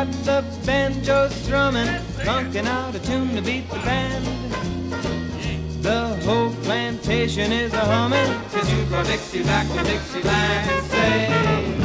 got the banjos strumming, funkin' out a tune to beat the band. The whole plantation is a humming, 'cause you brought Dixie back from Dixieland. Say